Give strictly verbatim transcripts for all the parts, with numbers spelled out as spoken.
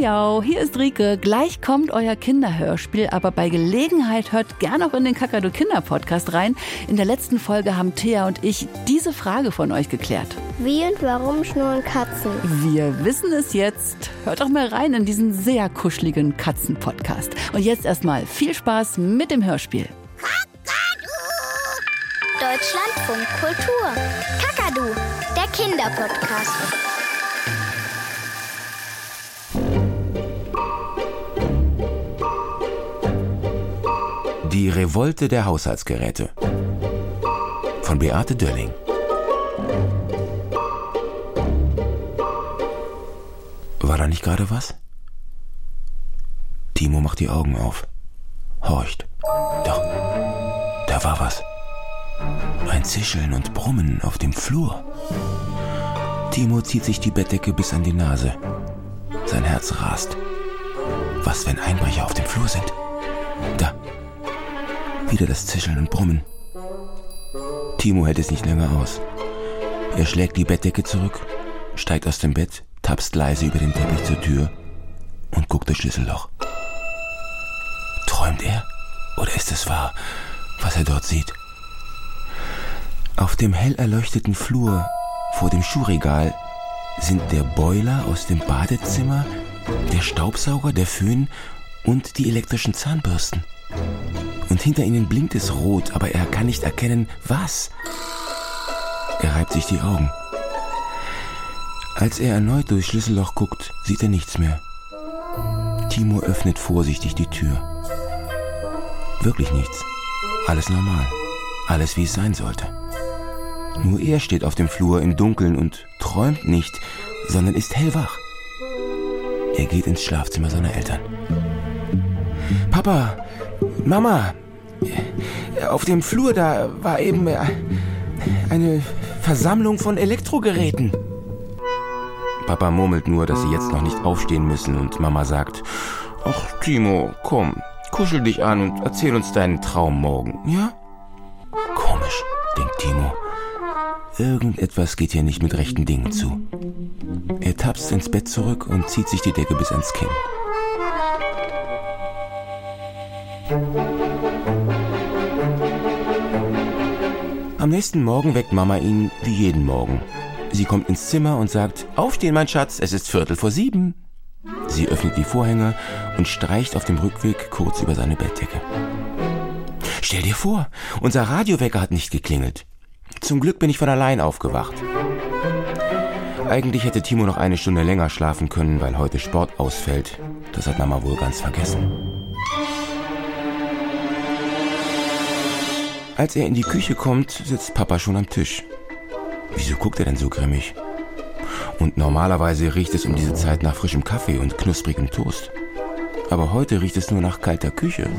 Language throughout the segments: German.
Miau, hier ist Rike. Gleich kommt euer Kinderhörspiel, aber bei Gelegenheit hört gerne auch in den Kakadu Kinder Podcast rein. In der letzten Folge haben Thea und ich diese Frage von euch geklärt. Wie und warum schnurren Katzen? Wir wissen es jetzt. Hört doch mal rein in diesen sehr kuscheligen Katzen-Podcast. Und jetzt erstmal viel Spaß mit dem Hörspiel. Deutschlandfunk Kultur. Kakadu, der Kinderpodcast. Die Revolte der Haushaltsgeräte von Beate Dölling. War da nicht gerade was? Timo macht die Augen auf, horcht. Doch, da war was. Ein Zischeln und Brummen auf dem Flur. Timo zieht sich die Bettdecke bis an die Nase. Sein Herz rast. Was, wenn Einbrecher auf dem Flur sind? Da. Wieder das Zischeln und Brummen. Timo hält es nicht länger aus. Er schlägt die Bettdecke zurück, steigt aus dem Bett, tapst leise über den Teppich zur Tür und guckt durchs Schlüsselloch. Träumt er? Oder ist es wahr, was er dort sieht? Auf dem hell erleuchteten Flur vor dem Schuhregal sind der Boiler aus dem Badezimmer, der Staubsauger, der Föhn und die elektrischen Zahnbürsten. Und hinter ihnen blinkt es rot, aber er kann nicht erkennen, was. Er reibt sich die Augen. Als er erneut durchs Schlüsselloch guckt, sieht er nichts mehr. Timo öffnet vorsichtig die Tür. Wirklich nichts. Alles normal. Alles, wie es sein sollte. Nur er steht auf dem Flur im Dunkeln und träumt nicht, sondern ist hellwach. Er geht ins Schlafzimmer seiner Eltern. Papa, Mama, auf dem Flur da war eben eine Versammlung von Elektrogeräten. Papa murmelt nur, dass sie jetzt noch nicht aufstehen müssen und Mama sagt, ach Timo, komm, kuschel dich an und erzähl uns deinen Traum morgen, ja? Komisch, denkt Timo. Irgendetwas geht hier nicht mit rechten Dingen zu. Er tapst ins Bett zurück und zieht sich die Decke bis ans Kinn. Am nächsten Morgen weckt Mama ihn wie jeden Morgen. Sie kommt ins Zimmer und sagt, aufstehen, mein Schatz, es ist Viertel vor sieben. Sie öffnet die Vorhänge und streicht auf dem Rückweg kurz über seine Bettdecke. Stell dir vor, unser Radiowecker hat nicht geklingelt. Zum Glück bin ich von allein aufgewacht. Eigentlich hätte Timo noch eine Stunde länger schlafen können, weil heute Sport ausfällt. Das hat Mama wohl ganz vergessen. Als er in die Küche kommt, sitzt Papa schon am Tisch. Wieso guckt er denn so grimmig? Und normalerweise riecht es um diese Zeit nach frischem Kaffee und knusprigem Toast. Aber heute riecht es nur nach kalter Küche.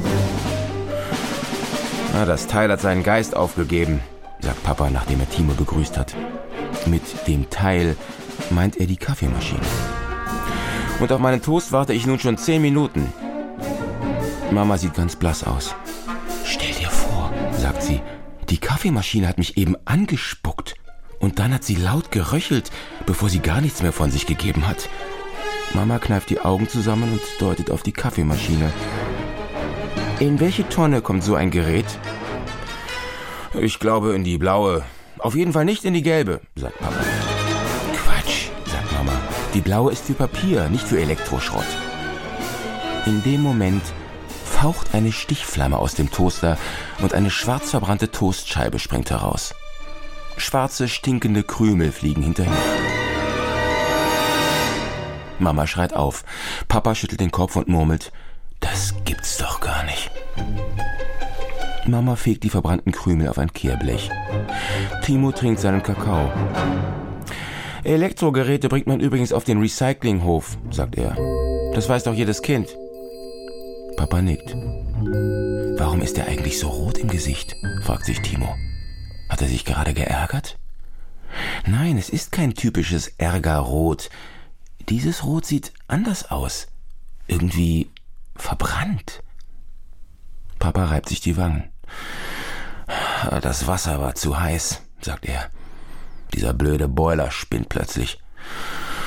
Na, das Teil hat seinen Geist aufgegeben, sagt Papa, nachdem er Timo begrüßt hat. Mit dem Teil meint er die Kaffeemaschine. Und auf meinen Toast warte ich nun schon zehn Minuten. Mama sieht ganz blass aus. Stell dir vor, sagt sie, die Kaffeemaschine hat mich eben angespuckt. Und dann hat sie laut geröchelt, bevor sie gar nichts mehr von sich gegeben hat. Mama kneift die Augen zusammen und deutet auf die Kaffeemaschine. In welche Tonne kommt so ein Gerät? Ich glaube in die blaue. Auf jeden Fall nicht in die gelbe, sagt Papa. Quatsch, sagt Mama. Die blaue ist für Papier, nicht für Elektroschrott. In dem Moment faucht eine Stichflamme aus dem Toaster und eine schwarz verbrannte Toastscheibe springt heraus. Schwarze, stinkende Krümel fliegen hinterher. Mama schreit auf. Papa schüttelt den Kopf und murmelt, das gibt's doch gar nicht. Mama fegt die verbrannten Krümel auf ein Kehrblech. Timo trinkt seinen Kakao. Elektrogeräte bringt man übrigens auf den Recyclinghof, sagt er. Das weiß doch jedes Kind. Papa nickt. Warum ist er eigentlich so rot im Gesicht? Fragt sich Timo. Hat er sich gerade geärgert? Nein, es ist kein typisches Ärgerrot. Dieses Rot sieht anders aus. Irgendwie verbrannt. Papa reibt sich die Wangen. Das Wasser war zu heiß, sagt er. Dieser blöde Boiler spinnt plötzlich.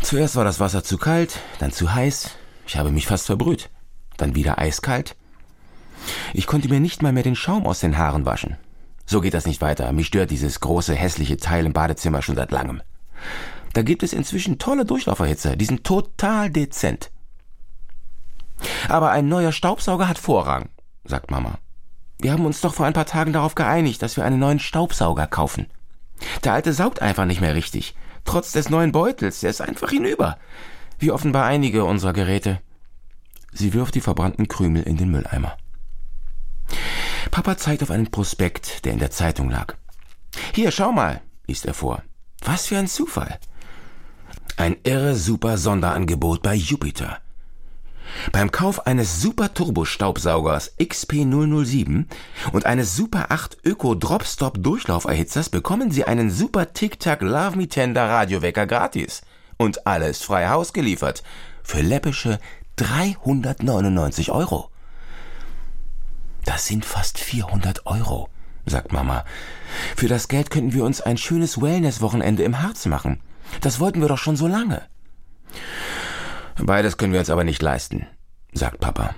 Zuerst war das Wasser zu kalt, dann zu heiß. Ich habe mich fast verbrüht. Dann wieder eiskalt. Ich konnte mir nicht mal mehr den Schaum aus den Haaren waschen. So geht das nicht weiter. Mich stört dieses große, hässliche Teil im Badezimmer schon seit langem. Da gibt es inzwischen tolle Durchlauferhitzer. Die sind total dezent. Aber ein neuer Staubsauger hat Vorrang, sagt Mama. Wir haben uns doch vor ein paar Tagen darauf geeinigt, dass wir einen neuen Staubsauger kaufen. Der alte saugt einfach nicht mehr richtig. Trotz des neuen Beutels, der ist einfach hinüber. Wie offenbar einige unserer Geräte. Sie wirft die verbrannten Krümel in den Mülleimer. Papa zeigt auf einen Prospekt, der in der Zeitung lag. Hier, schau mal, liest er vor. Was für ein Zufall. Ein irre super Sonderangebot bei Jupiter. Beim Kauf eines Super Turbo Staubsaugers X P null null sieben und eines Super acht Öko Drop-Stop Durchlauferhitzers bekommen Sie einen Super Tic-Tac Love Me Tender Radiowecker gratis. Und alles frei Haus geliefert. Für läppische dreihundertneunundneunzig Euro. Das sind fast vierhundert Euro, sagt Mama. Für das Geld könnten wir uns ein schönes Wellness-Wochenende im Harz machen. Das wollten wir doch schon so lange. Beides können wir uns aber nicht leisten, sagt Papa.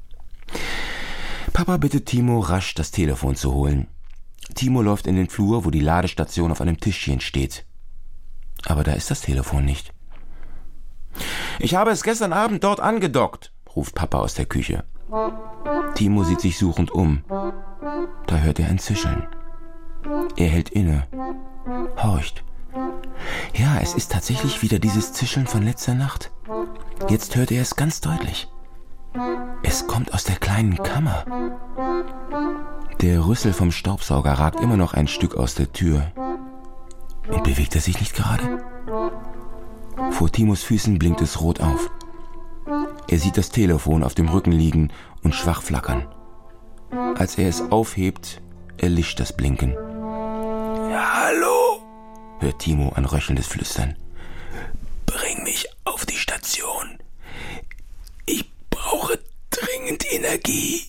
Papa bittet Timo, rasch das Telefon zu holen. Timo läuft in den Flur, wo die Ladestation auf einem Tischchen steht. Aber da ist das Telefon nicht. Ich habe es gestern Abend dort angedockt, ruft Papa aus der Küche. Timo sieht sich suchend um. Da hört er ein Zischeln. Er hält inne, horcht. Ja, es ist tatsächlich wieder dieses Zischeln von letzter Nacht. Jetzt hört er es ganz deutlich. Es kommt aus der kleinen Kammer. Der Rüssel vom Staubsauger ragt immer noch ein Stück aus der Tür. Und bewegt er sich nicht gerade? Vor Timos Füßen blinkt es rot auf. Er sieht das Telefon auf dem Rücken liegen und schwach flackern. Als er es aufhebt, erlischt das Blinken. Ja, hallo, hört Timo ein röchelndes Flüstern. Bring mich auf die Station. Ich brauche dringend Energie.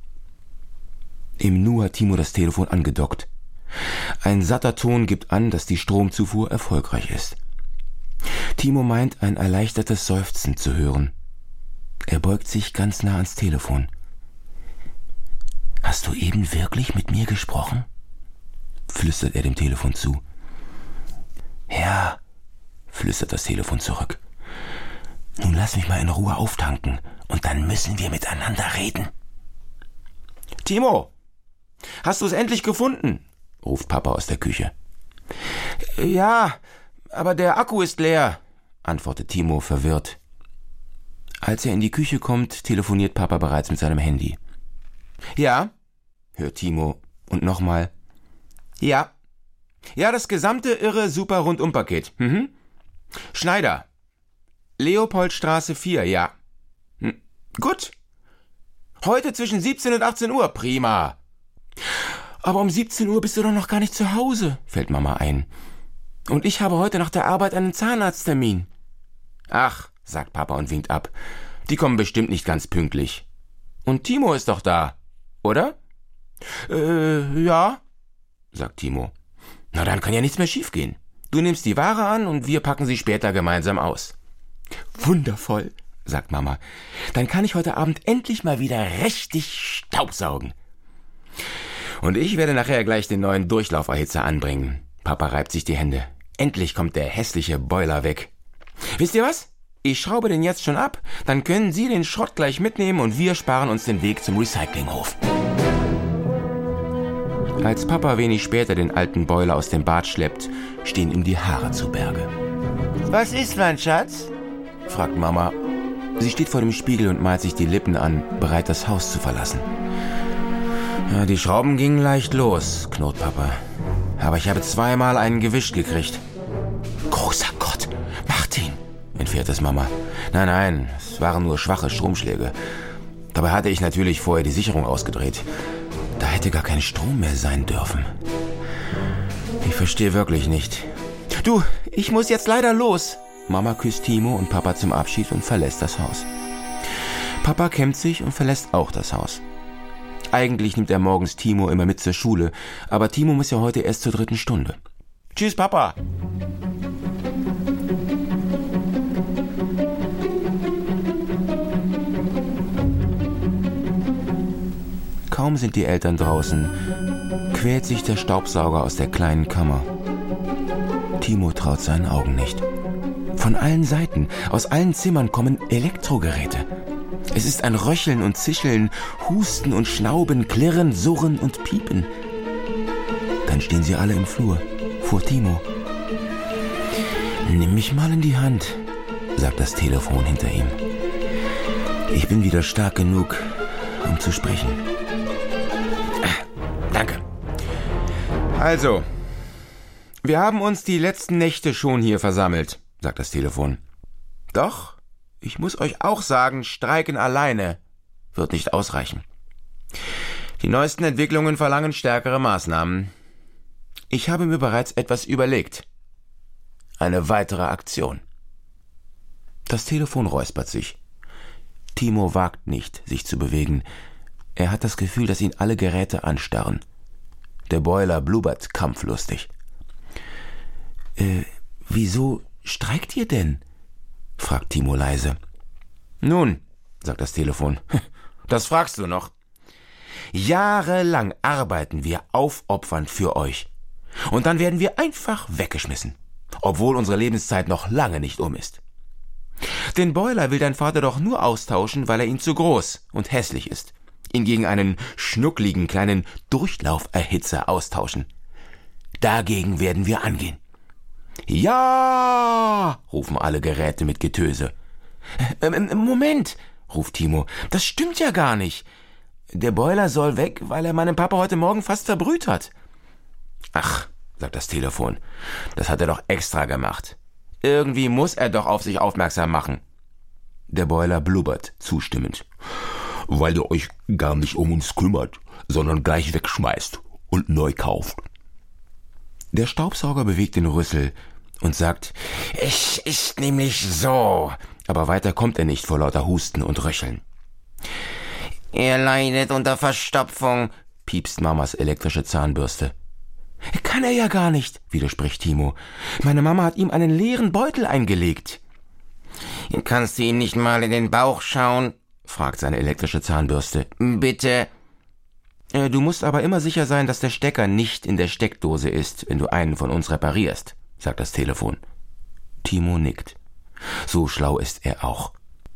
Im Nu hat Timo das Telefon angedockt. Ein satter Ton gibt an, dass die Stromzufuhr erfolgreich ist. Timo meint, ein erleichtertes Seufzen zu hören. Er beugt sich ganz nah ans Telefon. Hast du eben wirklich mit mir gesprochen? Flüstert er dem Telefon zu. Ja, flüstert das Telefon zurück. Nun lass mich mal in Ruhe auftanken und dann müssen wir miteinander reden. Timo, hast du es endlich gefunden? Ruft Papa aus der Küche. Ja, aber der Akku ist leer, antwortet Timo verwirrt. Als er in die Küche kommt, telefoniert Papa bereits mit seinem Handy. Ja, hört Timo und nochmal. Ja. Ja, das gesamte irre super Rundum-Paket. Mhm. Schneider. Leopoldstraße vier, ja. Hm. Gut. Heute zwischen siebzehn und achtzehn Uhr, prima. Aber um siebzehn Uhr bist du doch noch gar nicht zu Hause, fällt Mama ein. Und ich habe heute nach der Arbeit einen Zahnarzttermin. Ach, sagt Papa und winkt ab. Die kommen bestimmt nicht ganz pünktlich. Und Timo ist doch da, oder? Äh, ja, sagt Timo. Na, dann kann ja nichts mehr schiefgehen. Du nimmst die Ware an und wir packen sie später gemeinsam aus. Wundervoll, sagt Mama. Dann kann ich heute Abend endlich mal wieder richtig staubsaugen. Und ich werde nachher gleich den neuen Durchlauferhitzer anbringen. Papa reibt sich die Hände. Endlich kommt der hässliche Boiler weg. Wisst ihr was? Ich schraube den jetzt schon ab, dann können Sie den Schrott gleich mitnehmen und wir sparen uns den Weg zum Recyclinghof. Als Papa wenig später den alten Boiler aus dem Bad schleppt, stehen ihm die Haare zu Berge. Was ist, mein Schatz? Fragt Mama. Sie steht vor dem Spiegel und malt sich die Lippen an, bereit, das Haus zu verlassen. Ja, die Schrauben gingen leicht los, knurrt Papa. Aber ich habe zweimal einen gewischt gekriegt. Großer Gott, Martin, entfährt es Mama. Nein, nein, es waren nur schwache Stromschläge. Dabei hatte ich natürlich vorher die Sicherung ausgedreht. Da hätte gar kein Strom mehr sein dürfen. Ich verstehe wirklich nicht. Du, ich muss jetzt leider los. Mama küsst Timo und Papa zum Abschied und verlässt das Haus. Papa kämmt sich und verlässt auch das Haus. Eigentlich nimmt er morgens Timo immer mit zur Schule, aber Timo muss ja heute erst zur dritten Stunde. Tschüss, Papa. kaum sind die Eltern draußen, quält sich der Staubsauger aus der kleinen Kammer. Timo traut seinen Augen nicht. Von allen Seiten, aus allen Zimmern kommen Elektrogeräte. Es ist ein Röcheln und Zischeln, Husten und Schnauben, Klirren, Surren und Piepen. Dann stehen sie alle im Flur, vor Timo. »Nimm mich mal in die Hand«, sagt das Telefon hinter ihm. »Ich bin wieder stark genug, um zu sprechen.« »Danke. Also, wir haben uns die letzten Nächte schon hier versammelt«, sagt das Telefon. »Doch, ich muss euch auch sagen, Streiken alleine wird nicht ausreichen. Die neuesten Entwicklungen verlangen stärkere Maßnahmen. Ich habe mir bereits etwas überlegt. Eine weitere Aktion.« Das Telefon räuspert sich. Timo wagt nicht, sich zu bewegen. Er hat das Gefühl, dass ihn alle Geräte anstarren. Der Boiler blubbert kampflustig. Äh, wieso streikt ihr denn?« fragt Timo leise. »Nun«, sagt das Telefon, »das fragst du noch. Jahrelang arbeiten wir aufopfernd für euch. Und dann werden wir einfach weggeschmissen, obwohl unsere Lebenszeit noch lange nicht um ist. Den Boiler will dein Vater doch nur austauschen, weil er ihn zu groß und hässlich ist. Ihn gegen einen schnuckligen kleinen Durchlauferhitzer austauschen. Dagegen werden wir angehen.« »Ja«, rufen alle Geräte mit Getöse. Ähm, »Moment«, ruft Timo, »das stimmt ja gar nicht. Der Boiler soll weg, weil er meinen Papa heute Morgen fast verbrüht hat.« »Ach«, sagt das Telefon, »das hat er doch extra gemacht. Irgendwie muss er doch auf sich aufmerksam machen.« Der Boiler blubbert zustimmend. »Weil ihr euch gar nicht um uns kümmert, sondern gleich wegschmeißt und neu kauft.« Der Staubsauger bewegt den Rüssel und sagt, »Es ist nämlich so«, aber weiter kommt er nicht vor lauter Husten und Röcheln. »Er leidet unter Verstopfung«, piepst Mamas elektrische Zahnbürste. »Kann er ja gar nicht«, widerspricht Timo. »Meine Mama hat ihm einen leeren Beutel eingelegt.« »Kannst du ihn nicht mal in den Bauch schauen?«, fragt seine elektrische Zahnbürste. »Bitte.« »Du musst aber immer sicher sein, dass der Stecker nicht in der Steckdose ist, wenn du einen von uns reparierst«, sagt das Telefon. Timo nickt. So schlau ist er auch.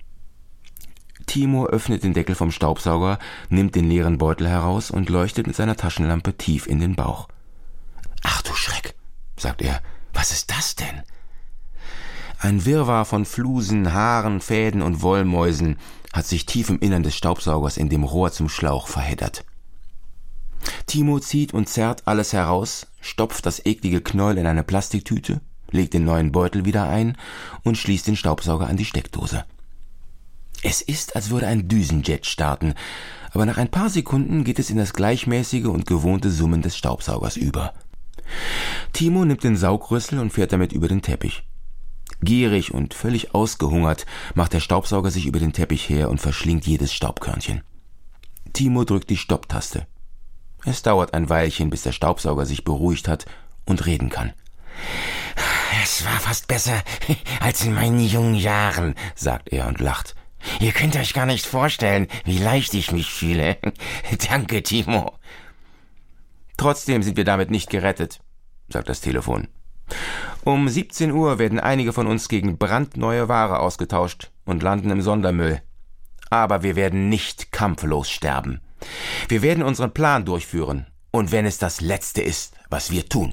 Timo öffnet den Deckel vom Staubsauger, nimmt den leeren Beutel heraus und leuchtet mit seiner Taschenlampe tief in den Bauch. »Ach du Schreck«, sagt er, »was ist das denn?« Ein Wirrwarr von Flusen, Haaren, Fäden und Wollmäusen hat sich tief im Innern des Staubsaugers in dem Rohr zum Schlauch verheddert. Timo zieht und zerrt alles heraus, stopft das eklige Knäuel in eine Plastiktüte, legt den neuen Beutel wieder ein und schließt den Staubsauger an die Steckdose. Es ist, als würde ein Düsenjet starten, aber nach ein paar Sekunden geht es in das gleichmäßige und gewohnte Summen des Staubsaugers über. Timo nimmt den Saugrüssel und fährt damit über den Teppich. Gierig und völlig ausgehungert macht der Staubsauger sich über den Teppich her und verschlingt jedes Staubkörnchen. Timo drückt die Stopptaste. Es dauert ein Weilchen, bis der Staubsauger sich beruhigt hat und reden kann. »Es war fast besser als in meinen jungen Jahren«, sagt er und lacht. »Ihr könnt euch gar nicht vorstellen, wie leicht ich mich fühle. Danke, Timo.« »Trotzdem sind wir damit nicht gerettet«, sagt das Telefon. »Um siebzehn Uhr werden einige von uns gegen brandneue Ware ausgetauscht und landen im Sondermüll. Aber wir werden nicht kampflos sterben. Wir werden unseren Plan durchführen, und wenn es das Letzte ist, was wir tun.«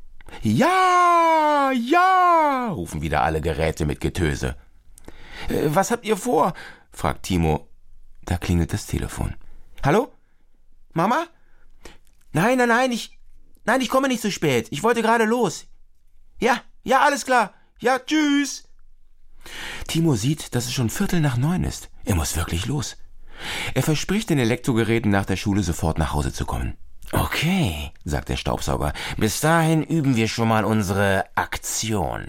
»Ja, ja«, rufen wieder alle Geräte mit Getöse. Äh, »Was habt ihr vor?«, fragt Timo. Da klingelt das Telefon. »Hallo? Mama? Nein, nein, nein, ich, nein, ich komme nicht zu spät. Ich wollte gerade los. Ja, ja, alles klar. Ja, tschüss.« Timo sieht, dass es schon Viertel nach neun ist. Er muss wirklich los. Er verspricht den Elektrogeräten nach der Schule sofort nach Hause zu kommen. »Okay«, sagt der Staubsauger, »bis dahin üben wir schon mal unsere Aktion.«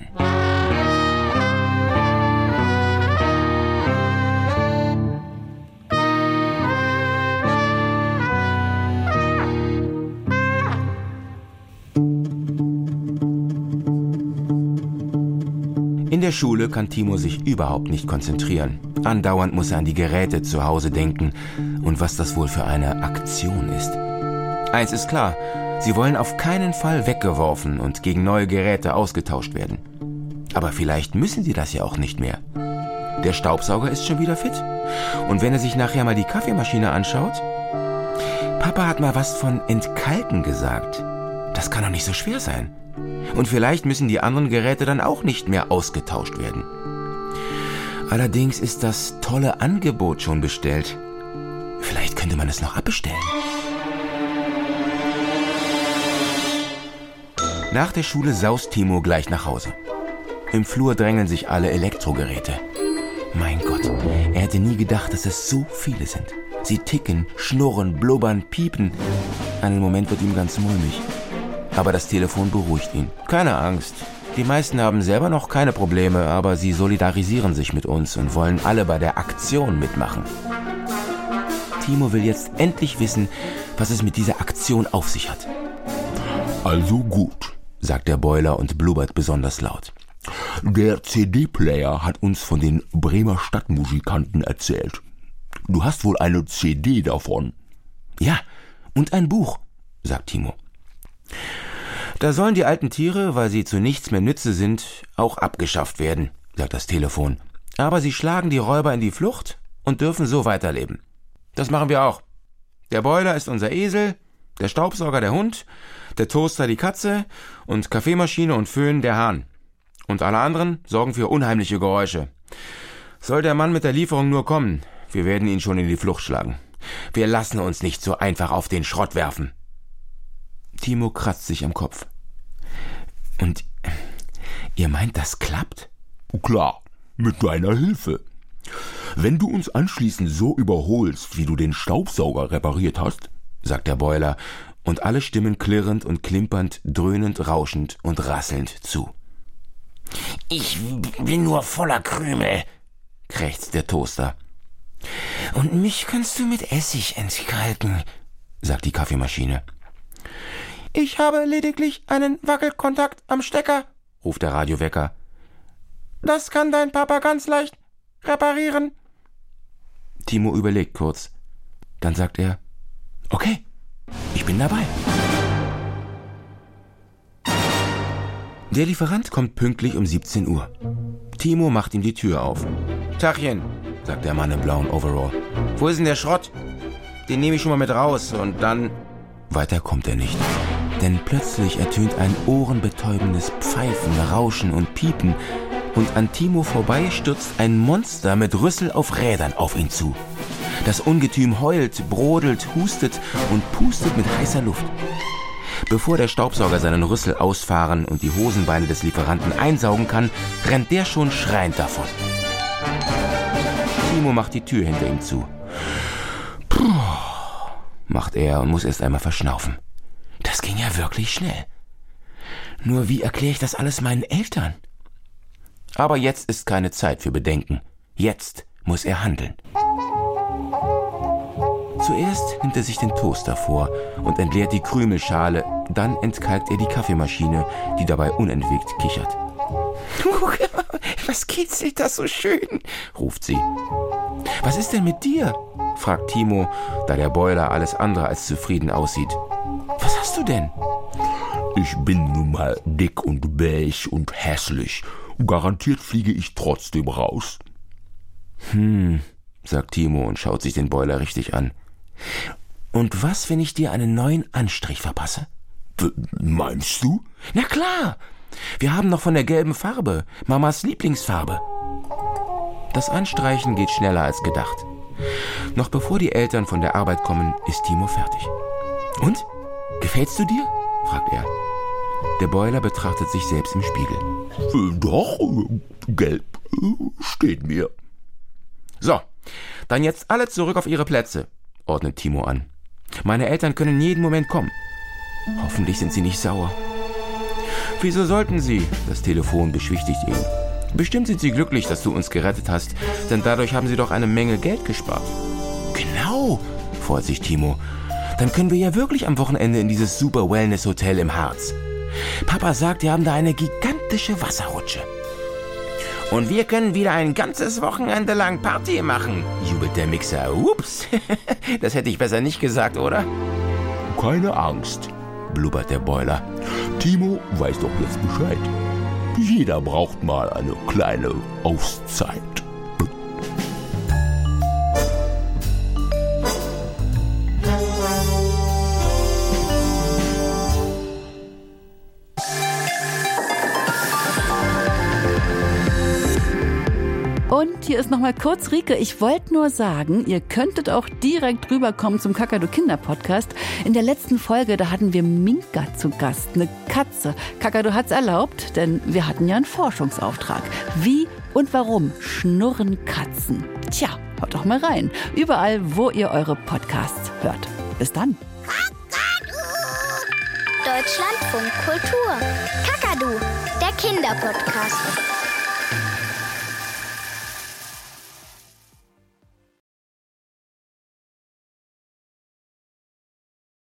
In der Schule kann Timo sich überhaupt nicht konzentrieren. Andauernd muss er an die Geräte zu Hause denken und was das wohl für eine Aktion ist. Eins ist klar, sie wollen auf keinen Fall weggeworfen und gegen neue Geräte ausgetauscht werden. Aber vielleicht müssen sie das ja auch nicht mehr. Der Staubsauger ist schon wieder fit. Und wenn er sich nachher mal die Kaffeemaschine anschaut... Papa hat mal was von Entkalken gesagt. Das kann doch nicht so schwer sein. Und vielleicht müssen die anderen Geräte dann auch nicht mehr ausgetauscht werden. Allerdings ist das tolle Angebot schon bestellt. Vielleicht könnte man es noch abbestellen. Nach der Schule saust Timo gleich nach Hause. Im Flur drängeln sich alle Elektrogeräte. Mein Gott, er hätte nie gedacht, dass es so viele sind. Sie ticken, schnurren, blubbern, piepen. Einen Moment wird ihm ganz mulmig. Aber das Telefon beruhigt ihn. Keine Angst. Die meisten haben selber noch keine Probleme, aber sie solidarisieren sich mit uns und wollen alle bei der Aktion mitmachen. Timo will jetzt endlich wissen, was es mit dieser Aktion auf sich hat. Also gut, sagt der Boiler und blubbert besonders laut. Der C D-Player hat uns von den Bremer Stadtmusikanten erzählt. Du hast wohl eine C D davon? Ja, und ein Buch, sagt Timo. Da sollen die alten Tiere, weil sie zu nichts mehr Nütze sind, auch abgeschafft werden, sagt das Telefon. Aber sie schlagen die Räuber in die Flucht und dürfen so weiterleben. Das machen wir auch. Der Boiler ist unser Esel, der Staubsauger der Hund, der Toaster die Katze und Kaffeemaschine und Föhn der Hahn. Und alle anderen sorgen für unheimliche Geräusche. Soll der Mann mit der Lieferung nur kommen, wir werden ihn schon in die Flucht schlagen. Wir lassen uns nicht so einfach auf den Schrott werfen. Timo kratzt sich am Kopf. Und ihr meint, das klappt? Klar, mit deiner Hilfe. Wenn du uns anschließend so überholst, wie du den Staubsauger repariert hast, sagt der Boiler, und alle stimmen klirrend und klimpernd, dröhnend, rauschend und rasselnd zu. Ich bin nur voller Krümel, krächzt der Toaster. Und mich kannst du mit Essig entkalken, sagt die Kaffeemaschine. Ich habe lediglich einen Wackelkontakt am Stecker, ruft der Radiowecker. Das kann dein Papa ganz leicht reparieren. Timo überlegt kurz. Dann sagt er, okay, ich bin dabei. Der Lieferant kommt pünktlich um siebzehn Uhr. Timo macht ihm die Tür auf. Tachchen, sagt der Mann im blauen Overall. Wo ist denn der Schrott? Den nehme ich schon mal mit raus und dann... Weiter kommt er nicht. Denn plötzlich ertönt ein ohrenbetäubendes Pfeifen, Rauschen und Piepen und an Timo vorbei stürzt ein Monster mit Rüssel auf Rädern auf ihn zu. Das Ungetüm heult, brodelt, hustet und pustet mit heißer Luft. Bevor der Staubsauger seinen Rüssel ausfahren und die Hosenbeine des Lieferanten einsaugen kann, rennt der schon schreiend davon. Timo macht die Tür hinter ihm zu. Puh, macht er und muss erst einmal verschnaufen. Das ging ja wirklich schnell. Nur wie erkläre ich das alles meinen Eltern? Aber jetzt ist keine Zeit für Bedenken. Jetzt muss er handeln. Zuerst nimmt er sich den Toaster vor und entleert die Krümelschale, dann entkalkt er die Kaffeemaschine, die dabei unentwegt kichert. Was kitzelt das so schön, ruft sie. Was ist denn mit dir? Fragt Timo, da der Boiler alles andere als zufrieden aussieht. Was hast du denn? Ich bin nun mal dick und beige und hässlich. Garantiert fliege ich trotzdem raus. Hm, sagt Timo und schaut sich den Boiler richtig an. Und was, wenn ich dir einen neuen Anstrich verpasse? W- meinst du? Na klar! Wir haben noch von der gelben Farbe, Mamas Lieblingsfarbe. Das Anstreichen geht schneller als gedacht. Noch bevor die Eltern von der Arbeit kommen, ist Timo fertig. Und? Gefällst du dir? Fragt er. Der Boiler betrachtet sich selbst im Spiegel. Doch, gelb steht mir. So, dann jetzt alle zurück auf ihre Plätze, ordnet Timo an. Meine Eltern können jeden Moment kommen. Hoffentlich sind sie nicht sauer. Wieso sollten sie? Das Telefon beschwichtigt ihn. Bestimmt sind sie glücklich, dass du uns gerettet hast, denn dadurch haben sie doch eine Menge Geld gespart. Genau, freut sich Timo. Dann können wir ja wirklich am Wochenende in dieses super Wellness-Hotel im Harz. Papa sagt, wir haben da eine gigantische Wasserrutsche. Und wir können wieder ein ganzes Wochenende lang Party machen, jubelt der Mixer. Ups, das hätte ich besser nicht gesagt, oder? Keine Angst, blubbert der Boiler. Timo weiß doch jetzt Bescheid. Jeder braucht mal eine kleine Auszeit. Und hier ist nochmal kurz Rike. Ich wollte nur sagen, ihr könntet auch direkt rüberkommen zum Kakadu-Kinder-Podcast. In der letzten Folge, da hatten wir Minka zu Gast, eine Katze. Kakadu hat's erlaubt, denn wir hatten ja einen Forschungsauftrag. Wie und warum schnurren Katzen? Tja, hört doch mal rein. Überall, wo ihr eure Podcasts hört. Bis dann. Deutschlandfunk Kultur. Kakadu, der Kinderpodcast.